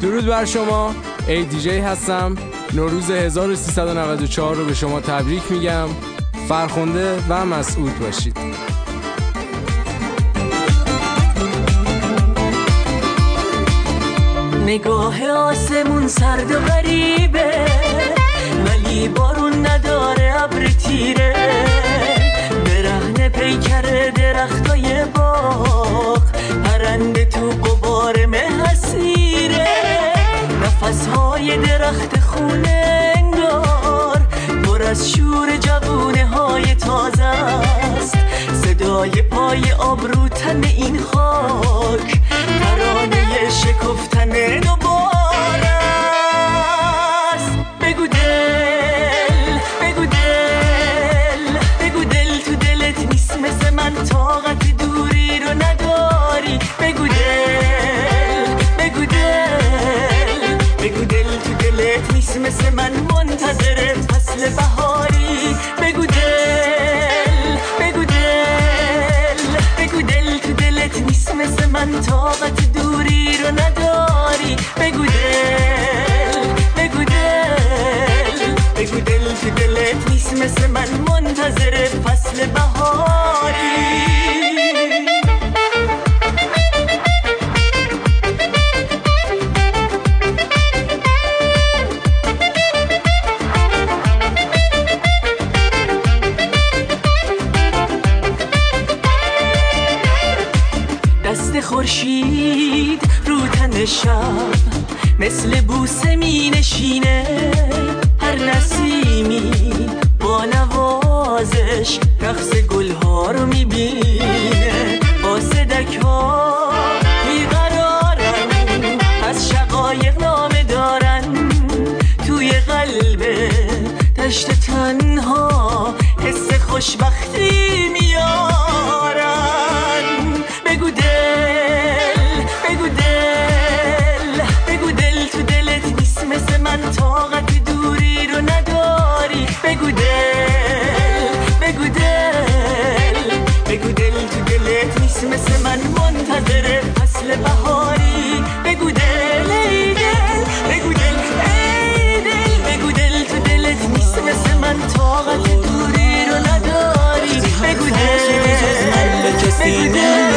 درود بر شما، ای دی جی هستم. نوروز 1394 رو به شما تبریک میگم. فرخنده و مسعود باشید. نگاه آسمون سرد و غریبه، ولی بارون نداره، ابر تیره، برهنه پیکر درختای باغ، پرنده تو غبار مه اسیره، نفسهای درخت خونه انگار پر از شور جوونه های تازه است، صدای پای آبرو تن این خاک، ترانه شکفتن دوباره است. بگو دل، بگو دل، بگو دل تو دلت نیست مثل من، طاقت دوری رو نداری. بگو دل، بگو دل، بگو دل تو دلت نیست مثل من، منتظر فصل بهاری. بگو دل، بگو دل، بگو دل تو دلت نیست مثل من، طاقت دوری رو نداری. بگو دل، بگو دل، بگو دل تو دلت نیست مثل من، منتظر فصل بهاری. دست خورشید رو تن شب مثل بوسه می نشینه، هر نسیمی با نوازش رقص گلها رو می بینه، با صدک ها بیقرارن، از شقایق نامه دارن، توی قلب دشت تنها حس خوشبختی میارن. بگو دل، بگو دل، بگو دل تو دلت نیست مثل من، طاقت دوری رو نداری. بگو دل، بگو دل، بگو دل تو دلت نیست مثل من، منتظر فصل بهاری. بگو دل، ای دل، بگو دل، ای دل، بگو دل تو دلت نیست مثل من، طاقت دوری رو نداری. بگو دل، بگو دل،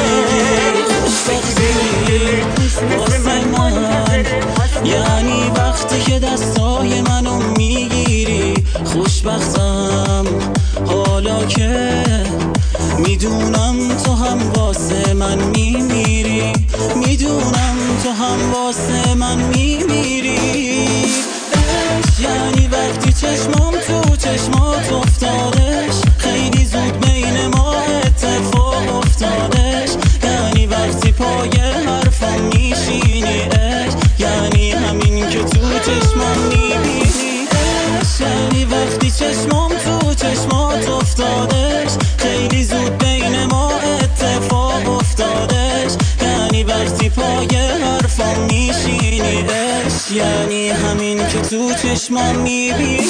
یعنی وقتی که دستای منو میگیری خوشبختم، حالا که میدونم تو هم واسه من میمیری، میدونم تو هم واسه من میمیری. یعنی وقتی چشمام تو چشمات افتادش، خیلی زود بین ما اتفاق افتادش، یعنی وقتی پای حرفم میشینی، یعنی همین که تو چشمام میبینی، یعنی وقتی چشمام تو چشمات افتادش، خیلی زود بین ما اتفاق افتادش، یعنی وقتی پای حرفم میشینی، یعنی همین که تو چشمام میبینی.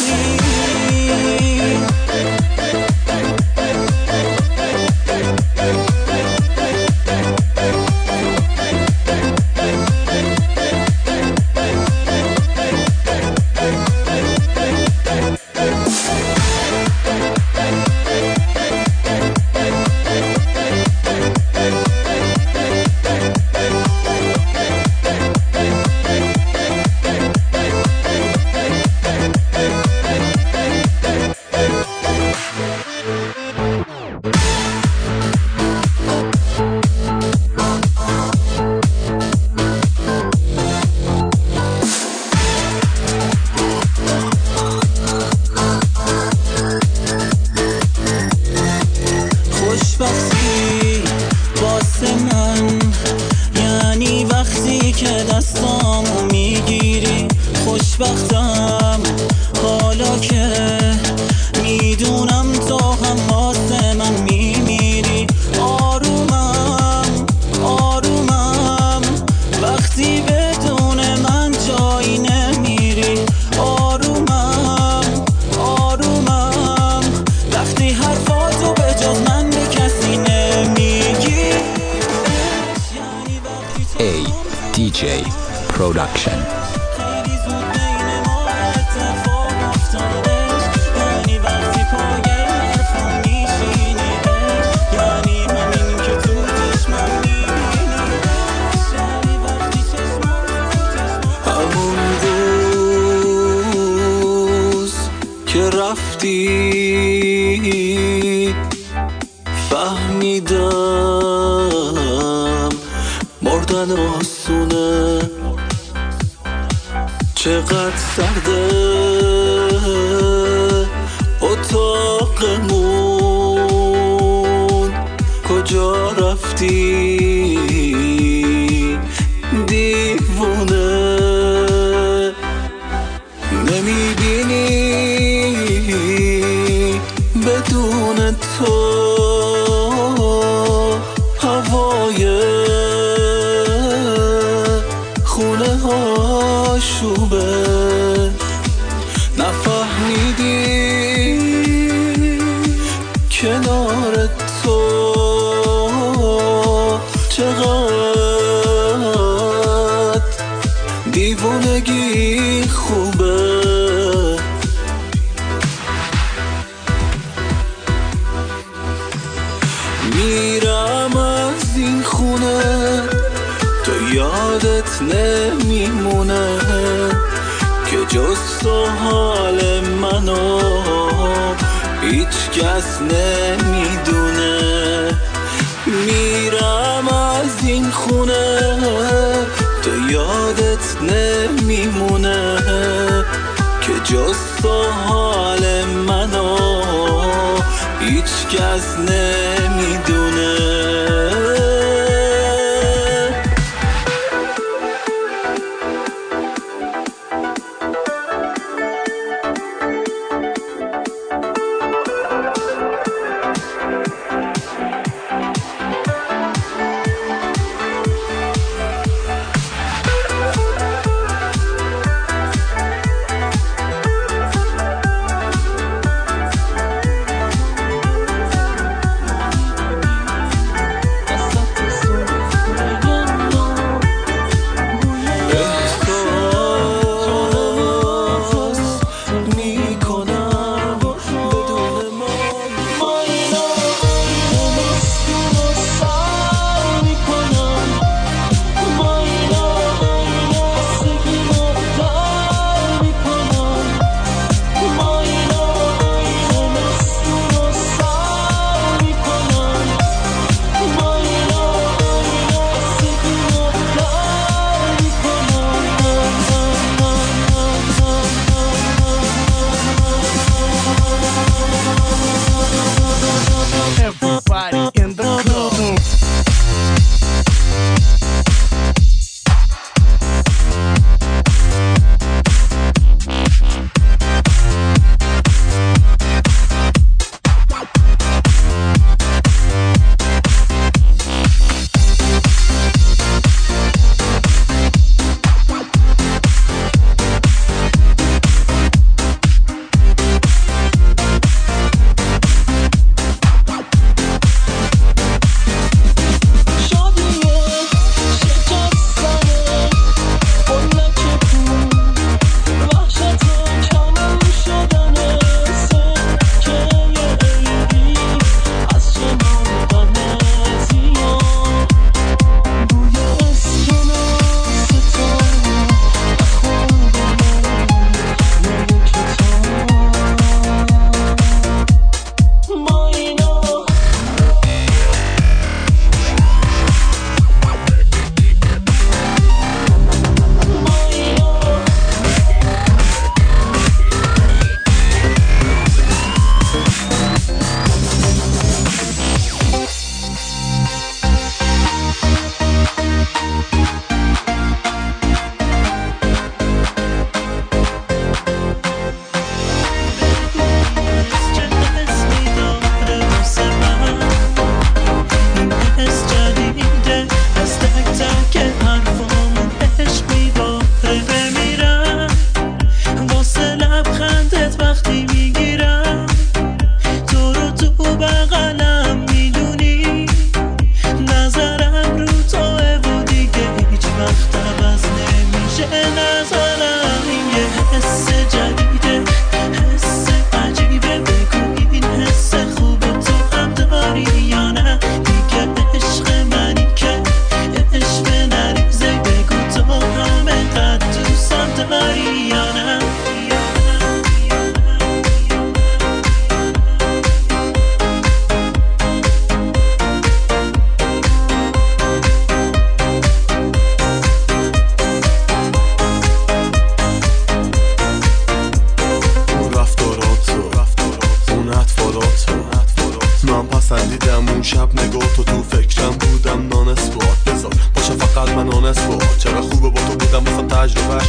خوشبختی واسه من یعنی وقتی که دستامو میگیری، خوشبختم حالا که میدونم تو هم واسه من میمیری. آرومم آرومم وقتی بدون من جایی نمیری، آرومم آرومم وقتی حرفاتو به جز من به کسی نمیگی. ADJ Production. خیلی زود بین ما اتفاق افتاده، یعنی وقتی پای حرفم میشینی، یعنی همین که تو چشمم میبینی، یعنی وقتی همون روز که رفتی فهمیدم مردن آسونه، چقدر سرده اتاقمون، کجا رفتی دیوونه، نمیبینی بدون تو هوای خونه ها شوبه، نفهمیدی کنار تو چقدر دیوونگی خوبه. میرم از این خونه تو یادت نمیمونه که جز تو حال منو هیچ کس نمیدونه. میرم از این خونه تو یادت نمیمونه که جز تو حال منو هیچ کس نمیدونه.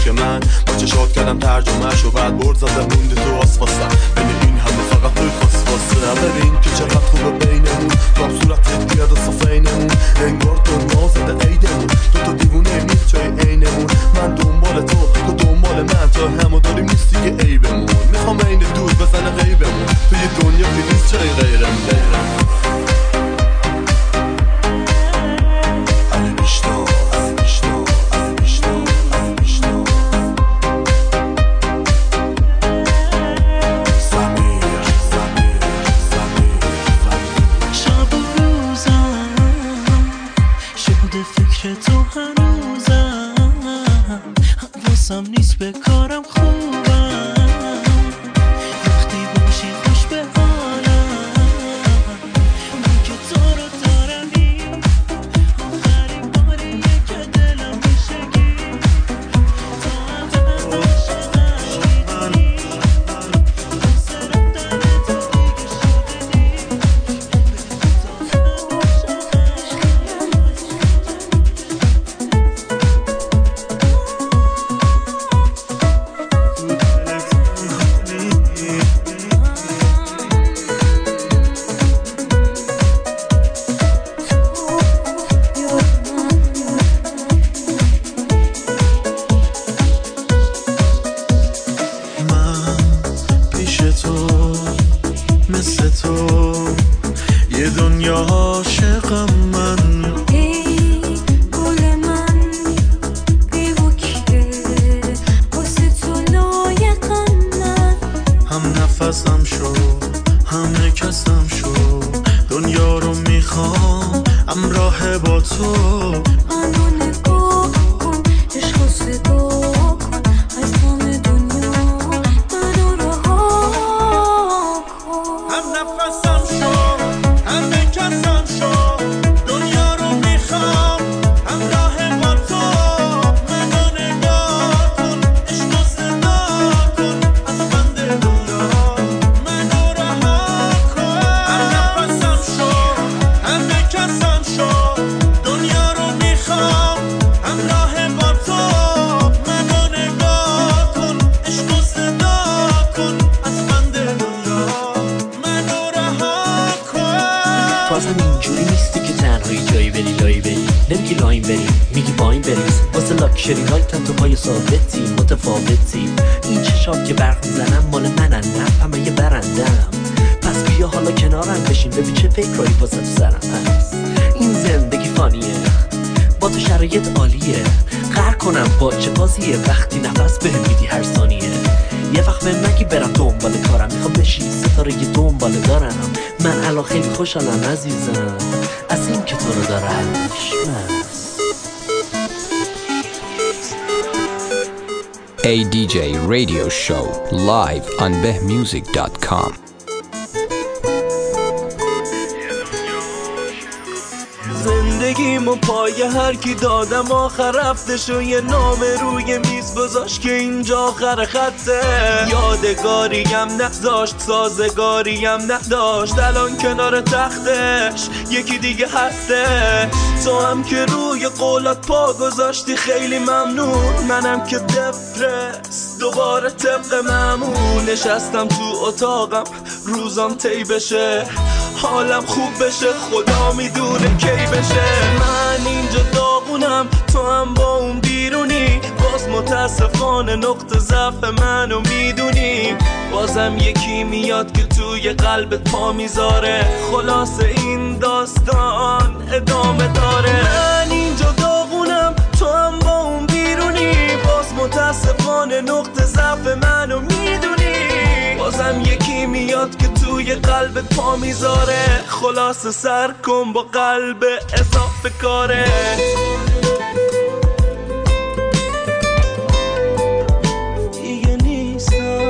عشق من با چشات کردم ترجمهش و بعد برد زدم موند تو آسفاسم بین این همه فقط توی خاصفاسه ببین که چقدر خوبه بینمون تو هم صورتت بیاد و صفینمون انگار دنیا زده عیدمون تو دیوونه نیست جای عینمون من دنبال تو دنبال من تا همو داریم نیست دیگه عیبمون میخوام عین دود بزنه غیبمون تو یه دنیا که نیست جای غیرم نیست به کارم خوبم وقتی باشی خوش به حالم من که تو رو دارمی آخرین باریه که دلم میشه گیر تو هم عشقش میدونی حس رفتن تو دیگه شده دیر وقتی نفس بهم میدی هر ثانیه یه وقت به مگی برم دنبال کارم میخوام بشی ستاره یه دنبال دارم من الان خیلی خوشحالم عزیزم از این که تو رو دارم ADJ Radio Show live on behmusic.com. زندگیمو پای هر کی دادم آخر رفتش و یه نام روی میز گذاشت که اینجا آخر خطه یادگاریم نداشت سازگاریم نداشت الان کنار تختش یکی دیگه هسته تو هم که روی قولات پا گذاشتی خیلی ممنون منم که دپرس دوباره طبق معمول نشستم تو اتاقم روزام طی بشه حالم خوب بشه خدا میدونه کی بشه من اینجا داغونم تو هم با اون بیرونی باز متاسفانه نقطه ضعف منو میدونی بازم یکی میاد که توی قلبت پا میذاره خلاصه این داستان ادامه داره من اینجا داغونم تو هم با اون بیرونی باز متاسفانه نقطه ضعف منو میدونی بازم یکی میاد که توی قلبت پا میذاره خلاصه سر کن با قلب اضافه کاره دیگه نیستم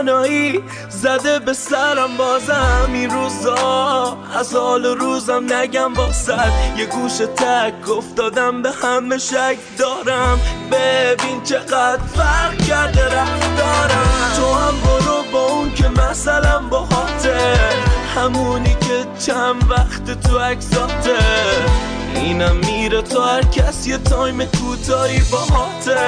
تنهایی زده به سرم بازم این روزا، از حال و روزم نگم واسط یه گوشه تک افتادم به همه شک دارم. ببین چقدر فرق کرده رفتارم. تو هم برو با اون که مثلا باهاته، همونی که چند وقت تو عکساته، اینم میره تا هر کس یه تایم کوتاهی باهاته.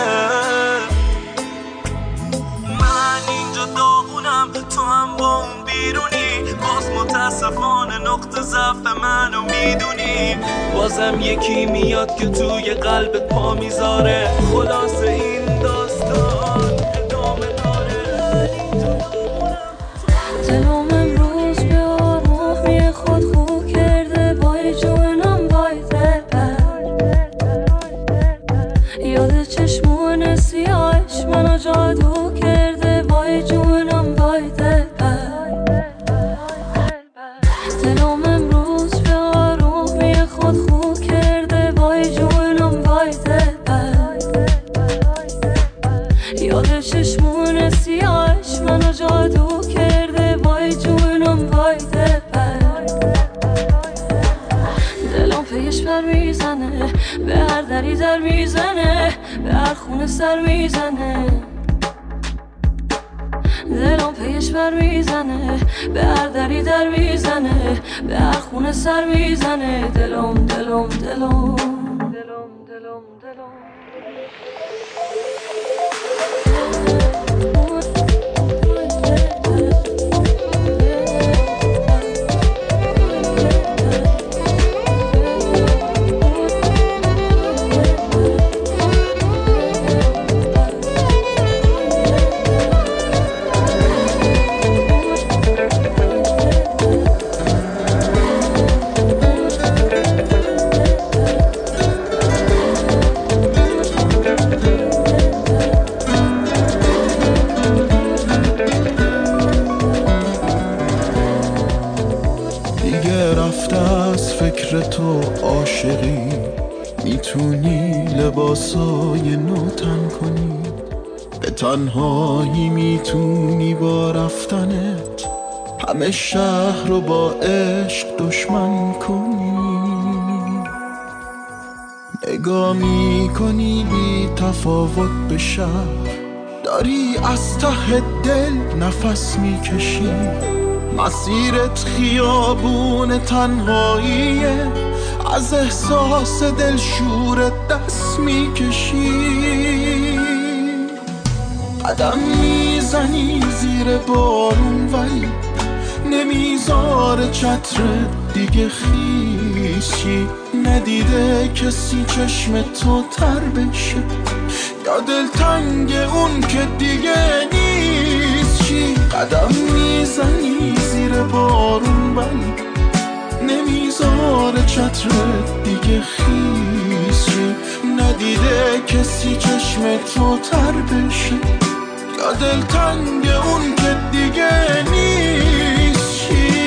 من اینجا داغونم، تو هم با اون بیرونی، باز متاسفانه نقطه ضعف منو میدونی. بازم یکی میاد که توی قلبت پا میذاره، خلاصه این داستان ادامه داره. دلم امروز به آرامی خود خو کرده، وای جونم وای دلبر، یاد چشمون سیاهش منو جادو کرده، وای جونم وای دلبر. دلم امروز به آرامی خود خو کرده، وای جونم وای دلبر، یاد چشمون سیاهش منو جادو کرده، وای جونم وای دلبر. دلم پیش پر میزنه، به هر دری در میزنه، به هر خونه سر میزنه. دلم پیش پر میزنه، به هر دری در میزنه، به هر خونه سر میزنه. دلم دلم دلم دلم دلم دلم تو عاشقی، میتونی لباسای نو تن کنی، به تنهایی میتونی با رفتنت همه شهر رو با عشق دشمن کنی. نگاه میکنی بی تفاوت به شهر، داری از ته دل نفس میکشی، مسیرت خیابون تنهاییه، از احساس دلشورت دست میکشی. قدم میزنی زیر بارون ولی نمیذاره چترت دیگه خیسی، ندیده کسی چشم تو تر بشه، یا دلتنگ اون که دیگه نیست چی. قدم میزنی زیر بارون ولی نمیذاره چترت دیگه خیسی، ندیده کسی چشم تو تر بشه، یا دلتنگ اون که دیگه نیست چی.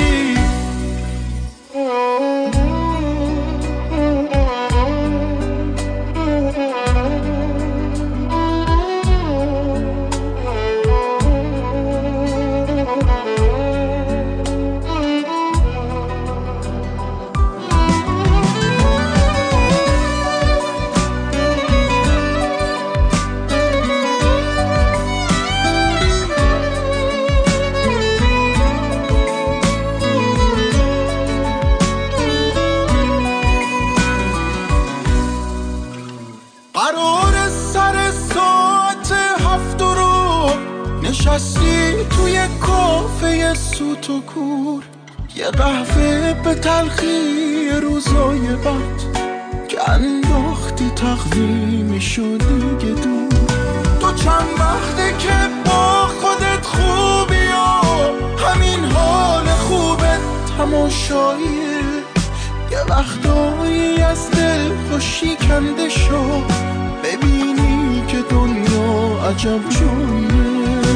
نشستی توی کافه سوت و کور، یه قهوه به تلخی روزای بد که انداختی تقویمی شدی دیگه دور. تو چند وقته که با خودت خوبی و همین حال خوبت تماشاییه، یه وقتایی از دل خوشی کنده شو، ببینی که دنیا عجب جاییه.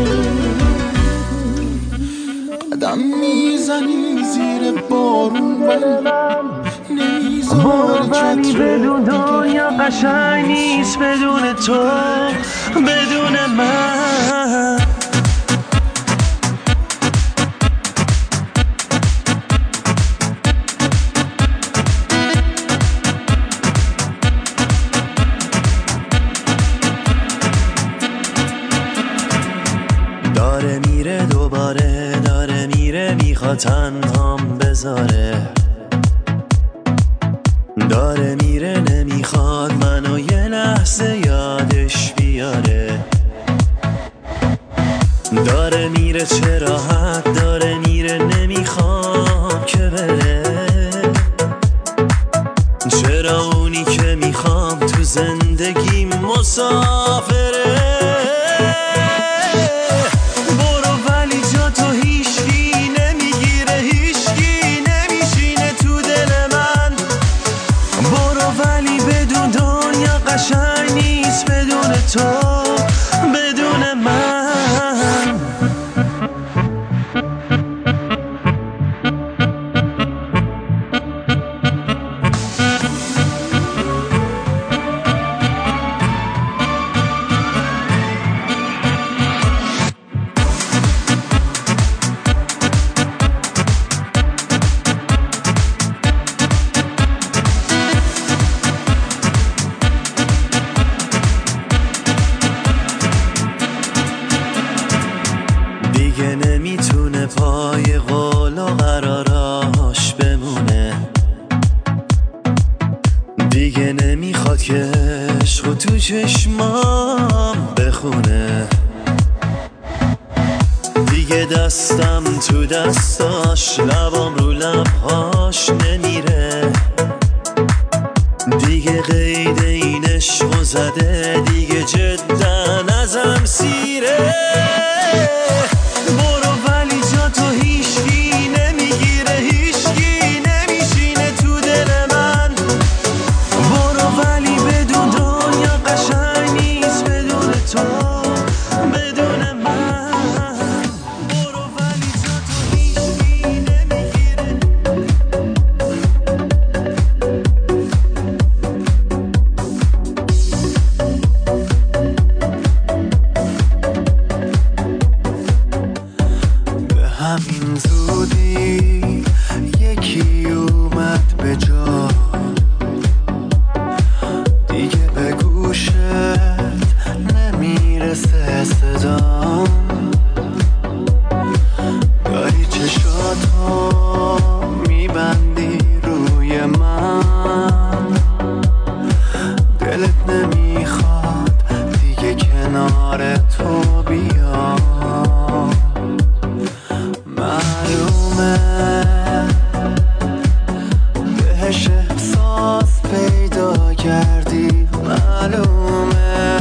قدم میزنی زیر بارون ولی واقعی بدون دنیا قشنگ نیست، بدون تو بدون من. داره میره دوباره، داره میره میخواد تنهام بذاره، داره میره نمیخواد منو یه لحظه یادش بیاره، داره میره چه راحت، داره میره نمیخوام که بره، چرا اونی که میخوام تو زندگی مسافره. برو ولی جا تو هیچکی نمیگیره، هیچکی نمیشینه تو دل من، برو ولی بدون دنیا قشنگ نیست بدون تو، بدون من. پای قول و قراراش بمونه، دیگه نمیخواد که عشق تو چشمام بخونه، دیگه دستم تو دستاش، لبام رو لبهاش نمیره، دیگه قید این عشق زده، دیگه جدا ازم سیره. برو ولی جا تو هیچکی نمیگیره، هیچکی نمیشینه تو دل من، برو ولی بدون دنیا قشنگ نیست بدون تو، بدون من. برو ولی جا تو هیچکی نمیگیره. همین زودی یکی اومد به جا، دیگه به گوشت نمیرسه صدام، داری چشاتو میبندی روی من، دلت نمیخواد دیگه کنار تو بیام، معلومه بهش احساس پیدا کردی، معلومه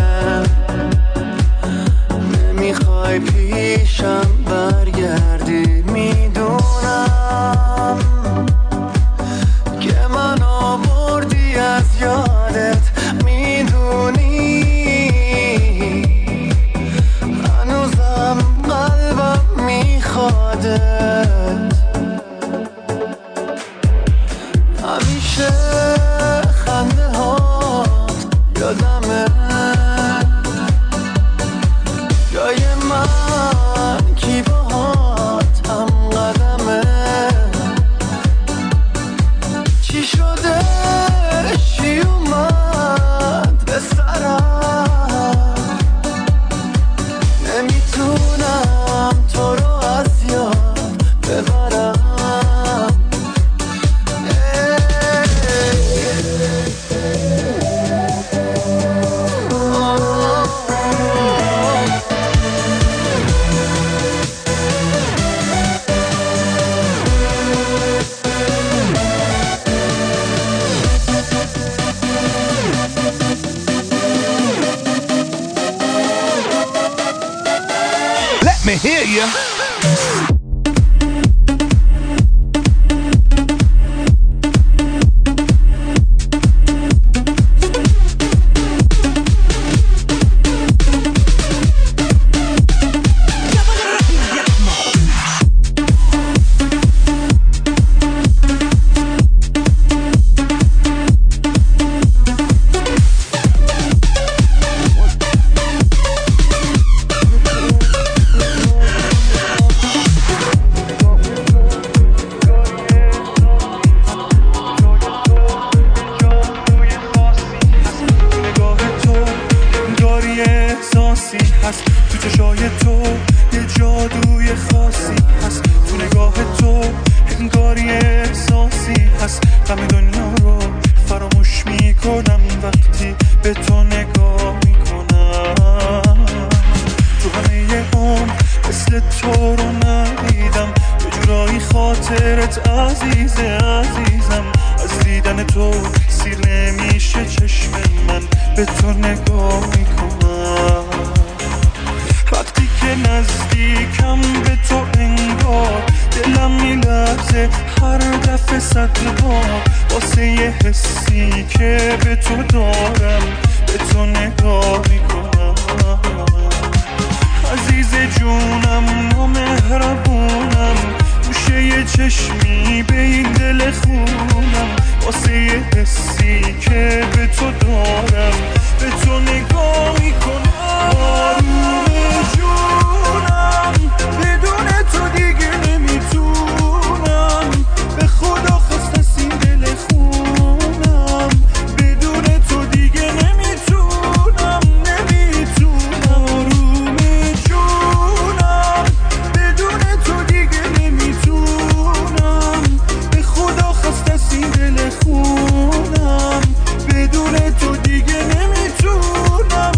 نمیخوای پیشم برگردی، میدونم که من آوردی از یادت، میدونی هنوزم قلبم میخوادت، همیشه خنده هات یادمه، جای من کی باهات هم قدمه، چی شده چی اومد به سرم، نمیتونم تو رو از یاد ببرم. Let me hear you. مثل تو رو ندیدم، یه جورایی خاطرت عزیزم. از دیدن تو سیر نمیشه چشم من، به تو نگاه میکنم. وقتی که نزدیکم به تو انگار دلم میلرزه هر دفعه 100 بار، واسه یه حسی که به تو دارم به تو نگاه میکنم. عزیز جونم و مهربونم، گوشه یه چشمی به این دل خونم، واسه یه حسی که به تو دارم به تو نگاه میکنم. آروم جونم بدون تو دیگه نمیتونم، به خدا خسته سین دل خونم، بدون تو دیگه نمیتونم. آروم جونم بدون تو دیگه نمیتونم، به خدا خسته سین دل خونم، بدون تو دیگه نمیتونم.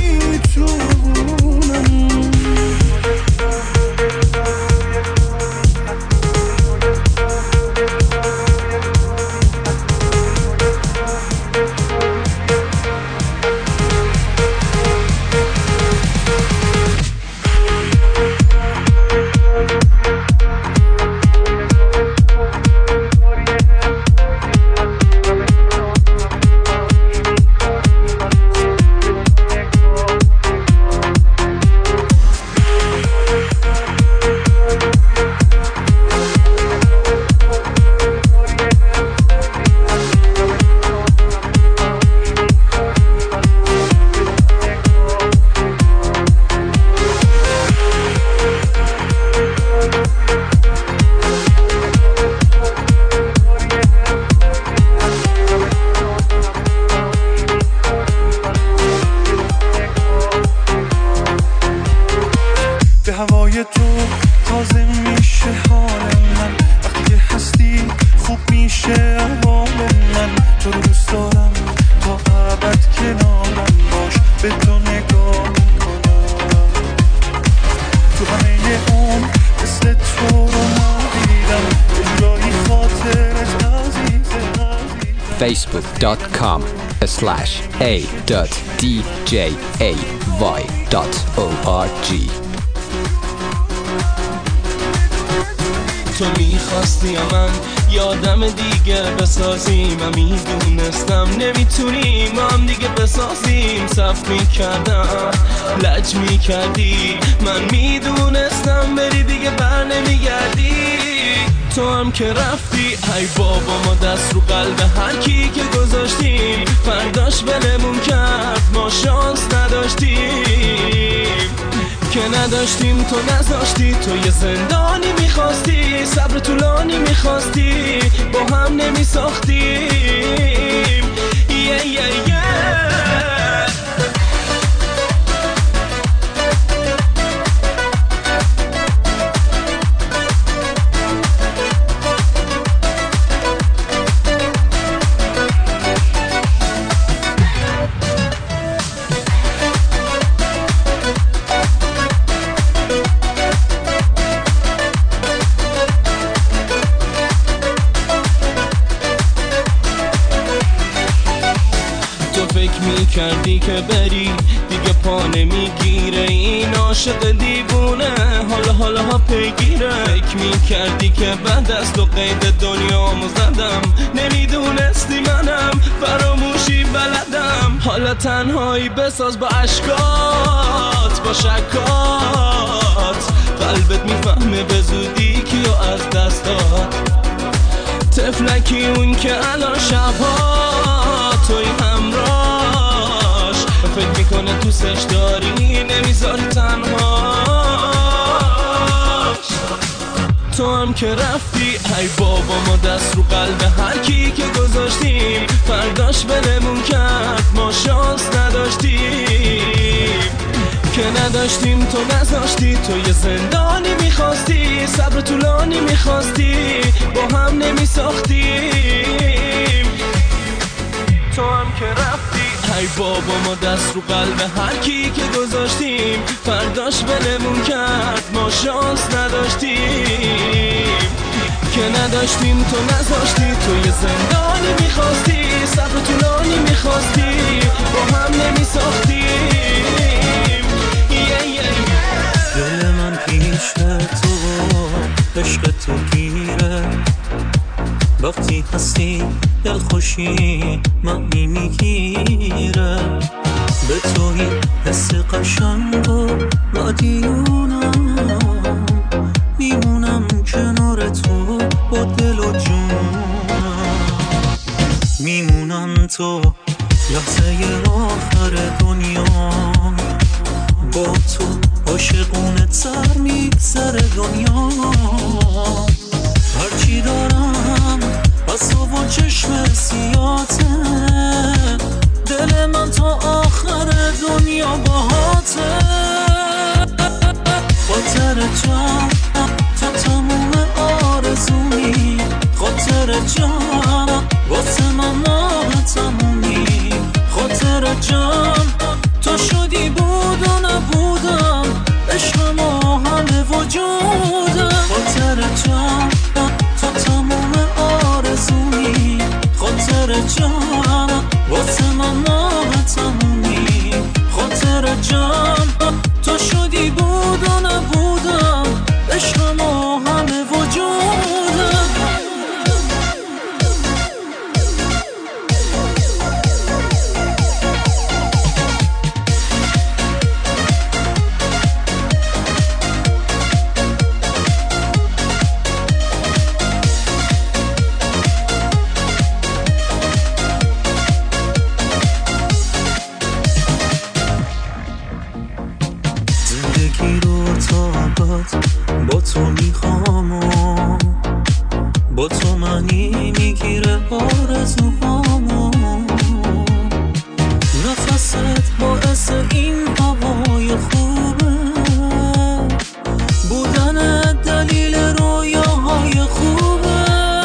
به هوای تو تازه میشه حال من، وقتی که هستی خوب میشه احوال من. تو رو دوست دارم تا ابد کنارم باش، به تو نگاه میکنم. تو همه اون مثل تو رو ندیدم، یه جورایی خاطرت عزیزم. facebook.com/a.djay.org. تو میخواستی من یادم دیگه بسازیم، من میدونستم نمیتونیم هم دیگه بسازیم. صف میکردم لج میکردی، من میدونستم بری دیگه بر نمیگردی. تو هم که رفتی ای بابا ما دست رو قلب هر کی که گذاشتیم، فرداش بلمون کرد ما شانس نداشتیم. که نداشتیم تو نذاشتی، تو یه زندانی میخواستی، صبر طولانی میخواستی، با هم نمیساختیم. کردی که بری دیگه پا نمیگیره این عاشق دیوونه، حالا ها پیگیره. فکر میکردی که بعد از تو قید دنیامو زدم، نمیدونستی منم فراموشی بلدم. حالا تنهایی بساز با عشقات با شکات، قلبت میفهمه به زودی کیو از دست داد. طفلکی اون که الان شبها توی همراهش، فکر میکنه دوستش داری نمیذاری تنهاش. تو هم که رفتی ای بابا ما دست رو قلب هر کی که گذاشتیم، فرداش بلمون کرد ما شانس نداشتیم. که نداشتیم تو نذاشتی، تو یه زندانی میخواستی، صبر طولانی میخواستی، با هم نمیساختیم. تو هم که رفتی ای بابا ما دست رو قلب هر کی که گذاشتیم فرداش بلمون کرد ما شانس نداشتیم که نداشتیم تو نذاشتی تو یه زندانی میخواستی صبر طولانی میخواستی با هم نمیساختیم دل من پیش تو عشق تو گیره وقتی هستی دل خوشی معنی میگیره به توی حس قشنگ و مدیونم میمونم کنار تو با دل و جونم میمونم تو لحظه آخر دنیا با تو عاشقونه تر میگذره دنیا هرچی دارم از تو با چشم سیاته دل من تا آخر دنیا باهاته خاطر جان تو تموم آرزومی خاطر جان واسه من ماه تمومی خاطر جان تو شدی بود و نبودم عشق ما همه وجودم خاطر جان تو تموم آرزومی خاطر جان واسه من ماه تمومی خاطر جان تو شدی بود و نبودم عشق ما همه وجودم با تو میخوام و با تو معنی میگیره آرزوهامو نفست باعث این هوای خوبه بودن دلیل رویاهای خوبه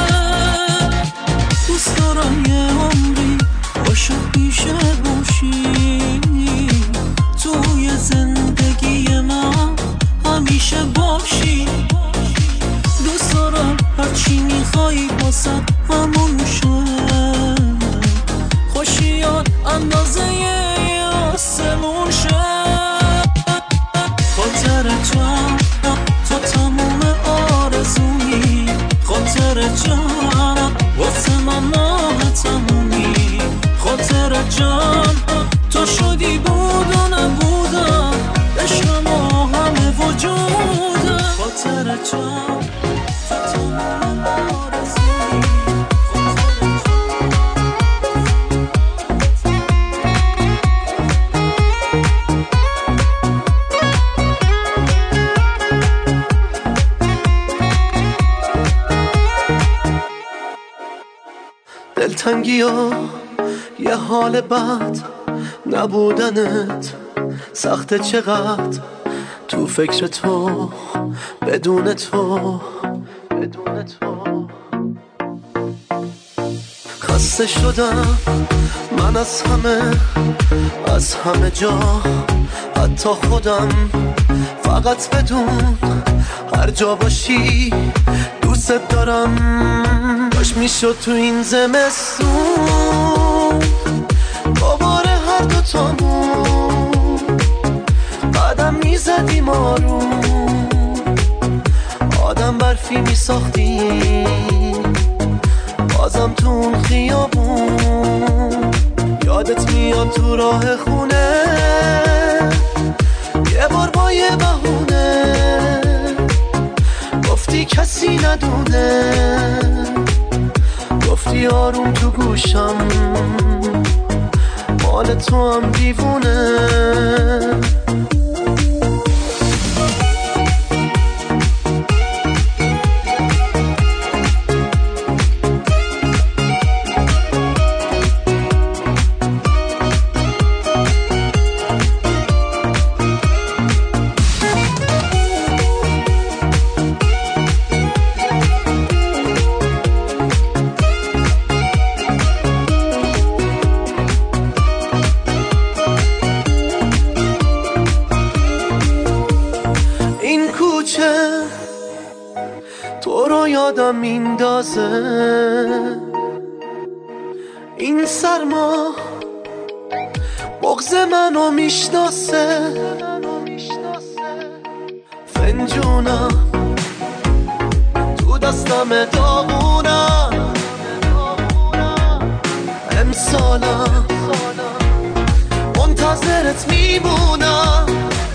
دوست دارم یه عمری عاشق پیشه باشی توی زندگی من همیشه باشی دوست دارم هرچی میخوایی واسه همون شه خوشیات اندازه یه آسمون شه خاطر جان تو تموم آرزومی خاطر جان واسه من ماه تمومی خاطر جان تو شدی بود و نبودم عشق ما همه وجودم خاطر جان تو تموم آرزومی دلتنگی ها یه حال بد نبودنت سخت چقدر تو فکر تو بدون تو خسته شدم من از همه جا حتی خودم فقط بدون هر جا باشی دوست دارم باش میشد تو این زمستون بابار هر دوتامون قدم میزدیم آروم آدم برفی میساختیم بازم تو اون خیابون یادت میاد تو راه خونه یه بار با یه بهونه گفتی کسی ندونه گفتی آروم تو گوشم مال تو هم دیوونه تو رو یادم میندازه این سرما بغض منو میشناسه فنجونم تو دستم داغونم امسالم منتظرت میمونم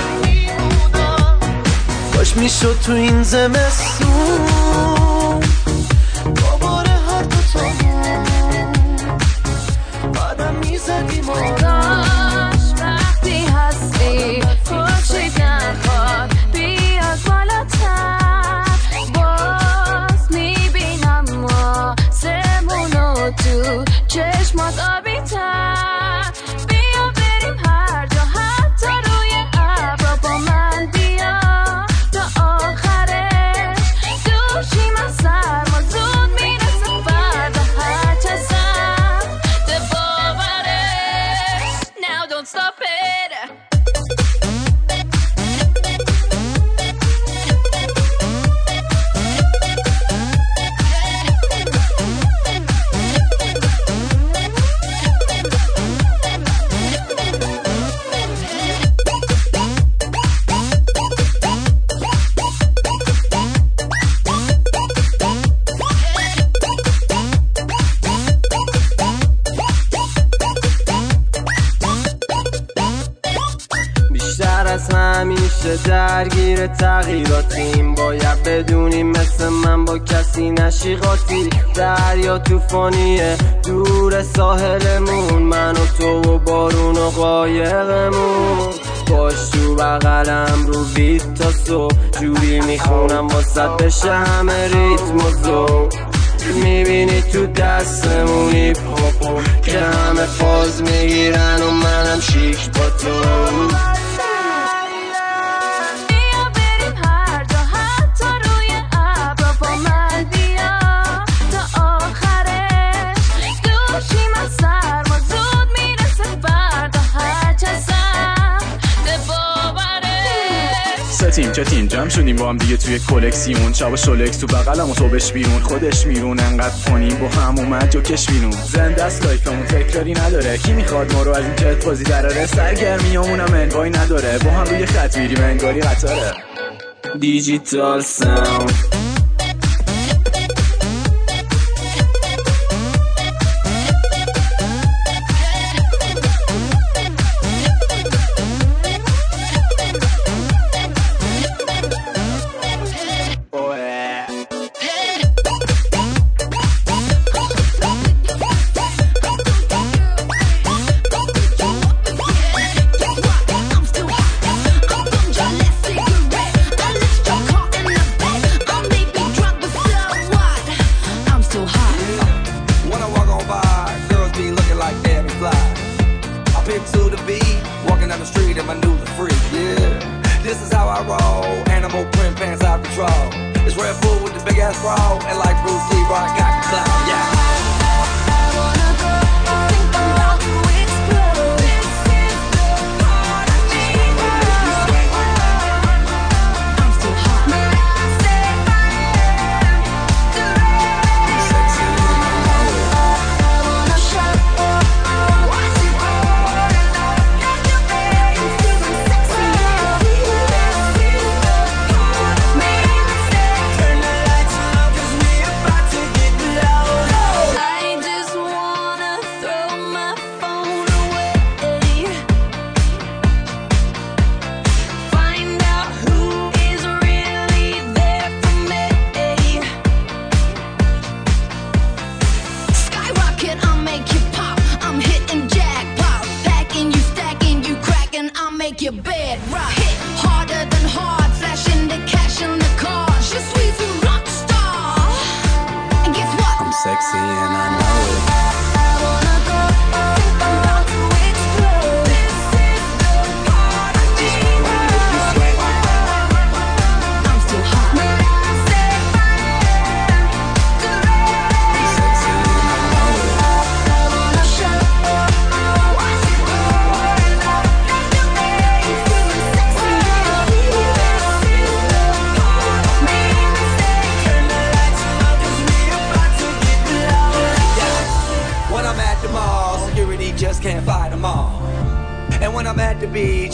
کاش میشد تو این زمستون دوباره هر دوتامون بعدم میزدیم کاش وقتی هستی خورشید نخواد بیاد بالاتر باز میبینم ما سمونو تو چشمات آبی تر بیا بریم هر جا حتی روی ابرا با من بیا تا آخرش دوشیم از سرما زود میرسه فردا هر چه سخت باورش Now don't stop it بیشتر از همیشه درگیر تغییراتیم باید بدونیم مثل من با کسی نشی قاطی دریا توفانیه دور ساحلمون من و تو و بارون و قایقمون باش تو بغلم رو بیت تا صبح جوری میخونم واسد بشه همه ریتم و ذوق میبینی تو دستمون هیپ هاپو که همه فاز میگیرن و منم شیک با تو چتیم جمع شدیم با هم دیگه توی کلکسیون شب و شلکس تو بغلم و صبحش بیرون خودش میرون انقدر کنیم با هم اومد جوکش بیرون زنده است لایفمون تکراری نداره کی میخواد ما رو از این جت بازی دراره سرگرمیامونم انوای نداره با هم روی خط میریم انگاری قطاره دیجیتال ساوند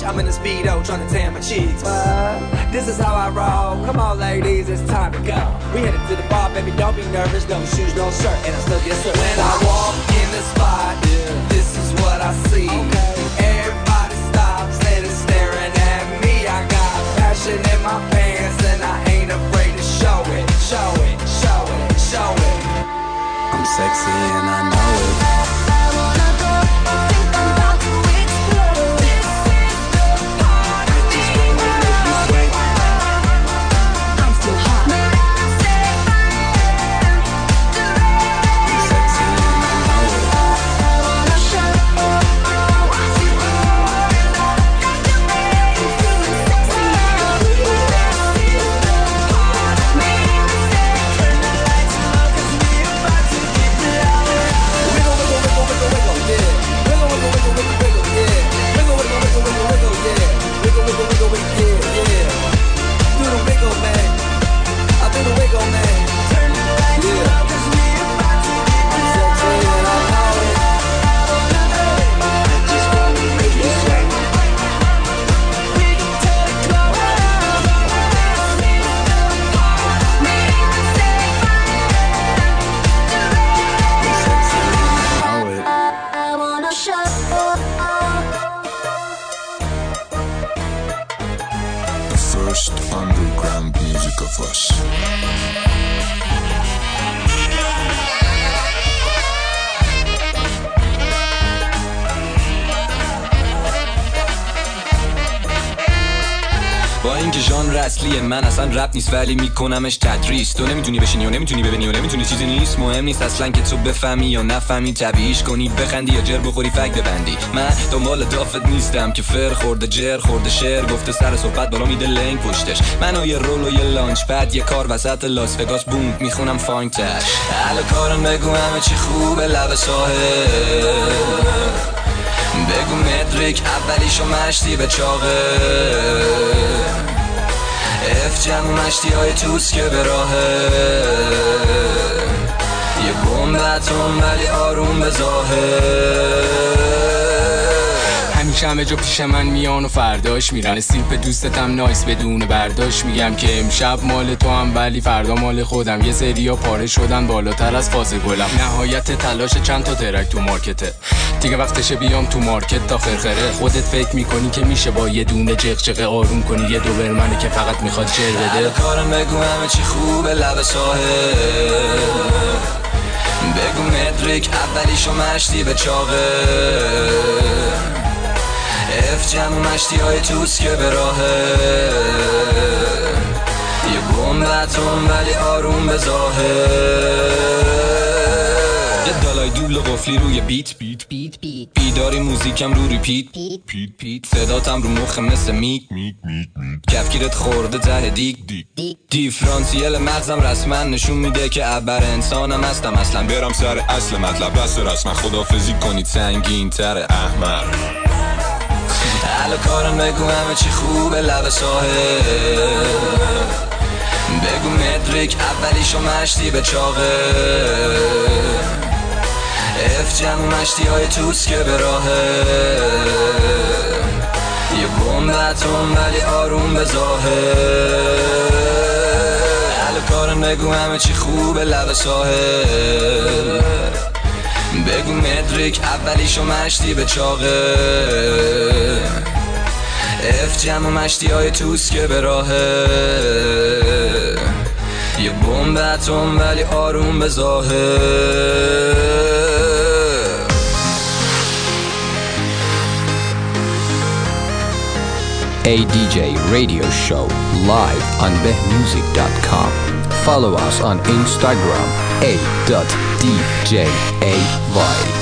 I'm in a speedo trying to tan my cheeks. This is how I roll. Come on, ladies, it's time to go. We headed to the bar, baby, don't be nervous. No shoes, no shirt, and I still get served. When I walk in the spot, this is what I see. Everybody stops and is staring at me. I got passion in my pants and I ain't afraid to show it. Show it, show it, show it. I'm sexy and I know it. ژانر اصلی من اصلا رپ نیست ولی میکنمش تدریس. تو نمیتونی بشینی و نمیتونی ببینی و نمیتونی چیزی نیست. مهم نیست اصلا که تو بفهمی یا نفهمی، طبیعیش کنی، بخندی یا جر بخوری فک ببندی. من دنبال دافت نیستم که فر خورده جر خورده شعر گفته سر صحبت بالا میده لنگ پشتش. من و یه رول و یه لانچ پد یه کار وسط لاس وگاس بوم میخونم فانک تش. حالا کارم بگو همه چی خوبه لب ساحل. بگو مدریک اولیشو مشتی به چاقه. اف جمع مشتی های توس که به راهه. یه بمب اتم ولی آروم به ظاهر. همیشه همه جا پیش من میان و فرداش میرن. سیپ دوستتم نایس بدون برداشت. میگم که امشب مال تو هم ولی فردا مال خودم. یه سریا پاره شدن بالاتر از فاز گلم. نهایت تلاش چند تا ترک تو مارکته. دیگه وقتشه بیام تو مارکت تا خرخره. خودت فکر میکنی که میشه با یه دونه جغجغه آروم کنی یه دوبرمنه که فقط میخواد جر بده. کارم بگو همه چی خوبه لب ساحل. بگو مدریک اولیشو مشتی به چاقه. اف جمع مشتی های توس که به راهه. یه بمب اتم ولی آروم به ظاهر. یه دالای دوبل قفلی روی بیت بیداری موزیکم رو ریپیت صداتم رو مخ مثل میک کفگیرت خورده ته دیگ دیفرانسیل مغزم رسما نشون میده که ابر انسانم هستم اصلا. برم سر اصل مطلب بس رسما خدافزی کنید سنگین تر احمر. حالا کارم بگو همه چی خوبه لب ساحل. بگو مدریک اولیشو مشتی به چاقه. اف جمع مشتی های توس که به راهه. یه بمب اتم ولی آروم به ظاهر. حالا کارم بگو همه چی خوبه لب ساحل. بگو مدریک اولیشو مشتی به چاقه. اف جمع مشتی های توس که به راهه. یه بمب اتم ولی آروم به ظاهر. ADJ Radio Show live on behmusic.com. Follow us on Instagram a.djay.